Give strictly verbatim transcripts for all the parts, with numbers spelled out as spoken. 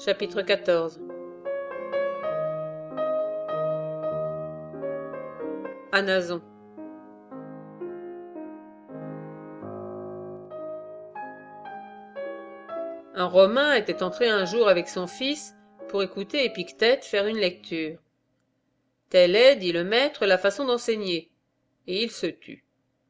Chapitre quatorze. Anazon. Un Romain était entré un jour avec son fils pour écouter Épictète faire une lecture. Telle est, dit le maître, la façon d'enseigner, et il se tut.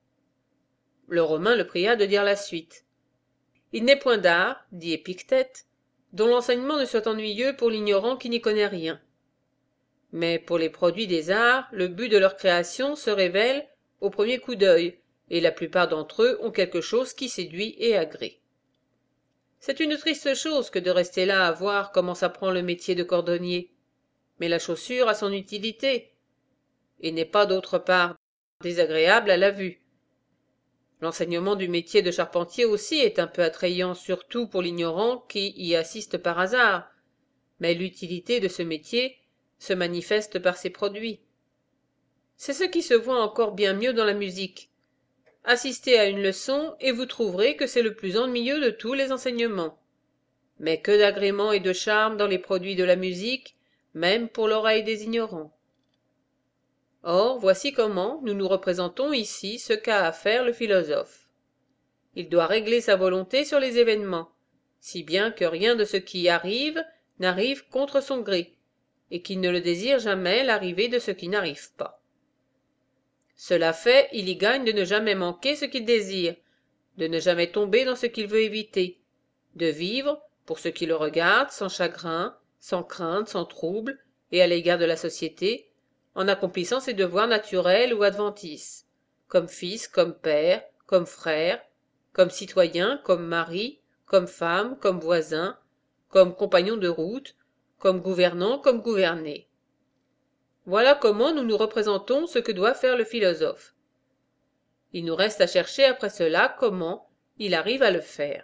Le Romain le pria de dire la suite. Il n'est point d'art, dit Épictète, dont l'enseignement ne soit ennuyeux pour l'ignorant qui n'y connaît rien. Mais pour les produits des arts, le but de leur création se révèle au premier coup d'œil, et la plupart d'entre eux ont quelque chose qui séduit et agrée. C'est une triste chose que de rester là à voir comment s'apprend le métier de cordonnier, mais la chaussure a son utilité, et n'est pas d'autre part désagréable à la vue. L'enseignement du métier de charpentier aussi est un peu attrayant, surtout pour l'ignorant qui y assiste par hasard, mais l'utilité de ce métier se manifeste par ses produits. C'est ce qui se voit encore bien mieux dans la musique. Assistez à une leçon et vous trouverez que c'est le plus ennuyeux de tous les enseignements. Mais que d'agrément et de charme dans les produits de la musique, même pour l'oreille des ignorants. Or, voici comment nous nous représentons ici ce qu'a à faire le philosophe. Il doit régler sa volonté sur les événements, si bien que rien de ce qui arrive n'arrive contre son gré, et qu'il ne le désire jamais l'arrivée de ce qui n'arrive pas. Cela fait, il y gagne de ne jamais manquer ce qu'il désire, de ne jamais tomber dans ce qu'il veut éviter, de vivre, pour ce qui le regarde, sans chagrin, sans crainte, sans trouble, et à l'égard de la société, en accomplissant ses devoirs naturels ou adventices, comme fils, comme père, comme frère, comme citoyen, comme mari, comme femme, comme voisin, comme compagnon de route, comme gouvernant, comme gouverné. Voilà comment nous nous représentons ce que doit faire le philosophe. Il nous reste à chercher après cela comment il arrive à le faire.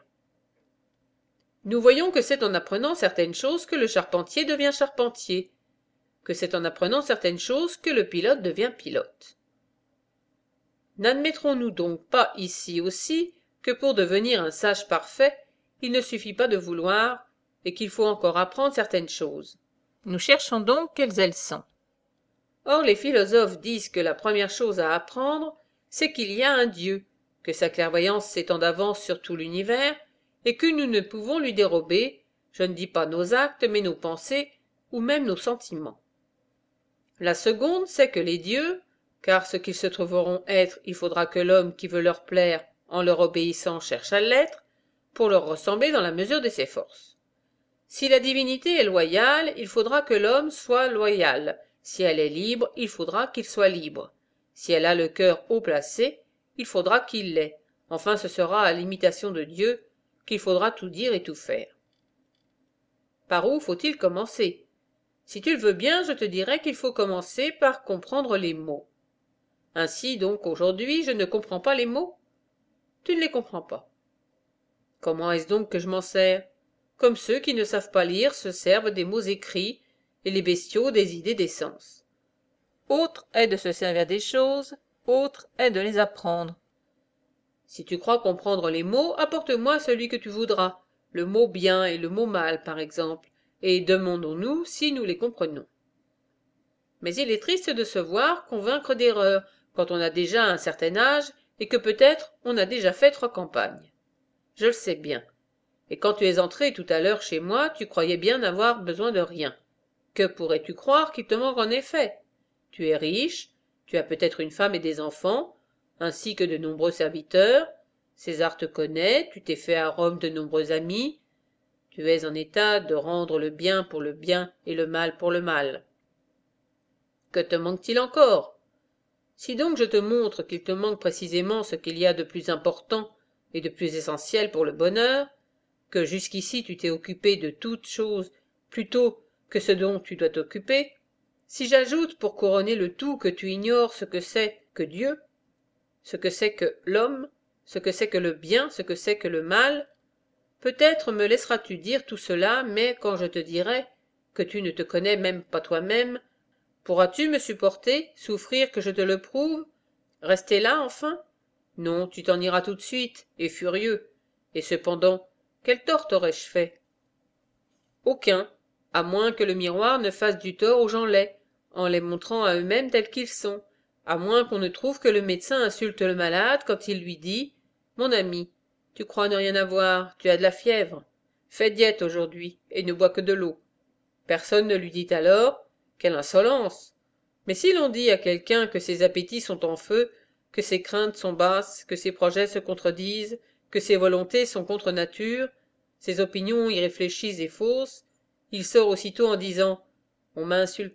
Nous voyons que c'est en apprenant certaines choses que le charpentier devient charpentier, que c'est en apprenant certaines choses que le pilote devient pilote. N'admettrons-nous donc pas ici aussi que pour devenir un sage parfait, il ne suffit pas de vouloir et qu'il faut encore apprendre certaines choses. Nous cherchons donc quelles elles sont. Or les philosophes disent que la première chose à apprendre, c'est qu'il y a un Dieu, que sa clairvoyance s'étend d'avance sur tout l'univers, et que nous ne pouvons lui dérober, je ne dis pas nos actes, mais nos pensées, ou même nos sentiments. La seconde, c'est que les dieux, car ce qu'ils se trouveront être, il faudra que l'homme qui veut leur plaire, en leur obéissant, cherche à l'être, pour leur ressembler dans la mesure de ses forces. Si la divinité est loyale, il faudra que l'homme soit loyal. Si elle est libre, il faudra qu'il soit libre. Si elle a le cœur haut placé, il faudra qu'il l'ait. Enfin, ce sera à l'imitation de Dieu qu'il faudra tout dire et tout faire. Par où faut-il commencer? Si tu le veux bien, je te dirais qu'il faut commencer par comprendre les mots. Ainsi donc, aujourd'hui, je ne comprends pas les mots? Tu ne les comprends pas. Comment est-ce donc que je m'en sers? Comme ceux qui ne savent pas lire se servent des mots écrits, et les bestiaux des idées des sens. Autre est de se servir des choses, autre est de les apprendre. Si tu crois comprendre les mots, apporte-moi celui que tu voudras, le mot bien et le mot mal, par exemple, et demandons-nous si nous les comprenons. Mais il est triste de se voir convaincre d'erreur, quand on a déjà un certain âge, et que peut-être on a déjà fait trois campagnes. Je le sais bien. Et quand tu es entré tout à l'heure chez moi, tu croyais bien n'avoir besoin de rien. Que pourrais-tu croire qu'il te manque en effet? Tu es riche, tu as peut-être une femme et des enfants, ainsi que de nombreux serviteurs, César te connaît, tu t'es fait à Rome de nombreux amis, tu es en état de rendre le bien pour le bien et le mal pour le mal. Que te manque-t-il encore? Si donc je te montre qu'il te manque précisément ce qu'il y a de plus important et de plus essentiel pour le bonheur, que jusqu'ici tu t'es occupé de toutes choses plutôt que ce dont tu dois t'occuper, si j'ajoute pour couronner le tout que tu ignores ce que c'est que Dieu, ce que c'est que l'homme, ce que c'est que le bien, ce que c'est que le mal, peut-être me laisseras-tu dire tout cela, mais quand je te dirai que tu ne te connais même pas toi-même, pourras-tu me supporter, souffrir que je te le prouve, rester là enfin? Non, tu t'en iras tout de suite, et furieux, et cependant, quel tort t'aurais-je fait? Aucun, à moins que le miroir ne fasse du tort aux gens laids, en les montrant à eux-mêmes tels qu'ils sont, à moins qu'on ne trouve que le médecin insulte le malade quand il lui dit « Mon ami, tu crois ne rien avoir, tu as de la fièvre. Fais diète aujourd'hui, et ne bois que de l'eau. » Personne ne lui dit alors « Quelle insolence !» Mais si l'on dit à quelqu'un que ses appétits sont en feu, que ses craintes sont basses, que ses projets se contredisent, que ses volontés sont contre nature, ses opinions irréfléchies et fausses, il sort aussitôt en disant « On m'a insulté ».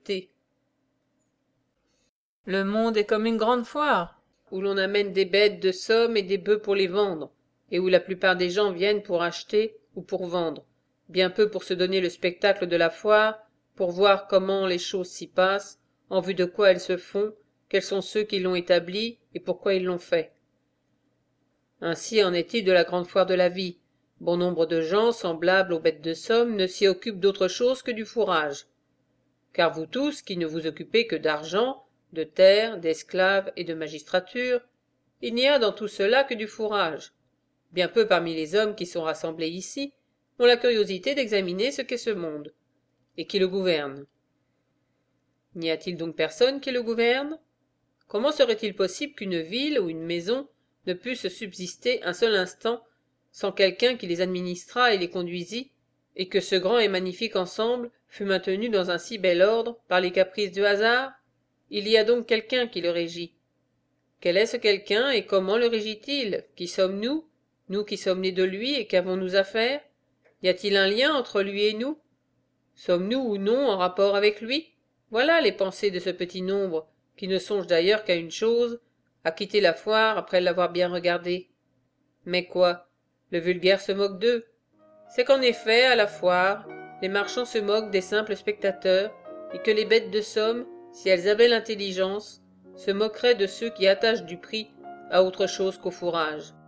Le monde est comme une grande foire, où l'on amène des bêtes de somme et des bœufs pour les vendre, et où la plupart des gens viennent pour acheter ou pour vendre, bien peu pour se donner le spectacle de la foire, pour voir comment les choses s'y passent, en vue de quoi elles se font, quels sont ceux qui l'ont établie et pourquoi ils l'ont fait. Ainsi en est-il de la grande foire de la vie. Bon nombre de gens, semblables aux bêtes de somme, ne s'y occupent d'autre chose que du fourrage. Car vous tous, qui ne vous occupez que d'argent, de terre, d'esclaves et de magistrature, il n'y a dans tout cela que du fourrage. Bien peu parmi les hommes qui sont rassemblés ici ont la curiosité d'examiner ce qu'est ce monde, et qui le gouverne. N'y a-t-il donc personne qui le gouverne? Comment serait-il possible qu'une ville ou une maison ne pusse subsister un seul instant sans quelqu'un qui les administrât et les conduisît, et que ce grand et magnifique ensemble fût maintenu dans un si bel ordre par les caprices du hasard? Il y a donc quelqu'un qui le régit. Quel est ce quelqu'un et comment le régit-il? Qui sommes-nous, nous qui sommes nés de lui et qu'avons-nous à faire? Y a-t-il un lien entre lui et nous? Sommes-nous ou non en rapport avec lui? Voilà les pensées de ce petit nombre, qui ne songe d'ailleurs qu'à une chose, à quitter la foire après l'avoir bien regardée. Mais quoi? Le vulgaire se moque d'eux. C'est qu'en effet, à la foire, les marchands se moquent des simples spectateurs, et que les bêtes de somme, si elles avaient l'intelligence, se moqueraient de ceux qui attachent du prix à autre chose qu'au fourrage.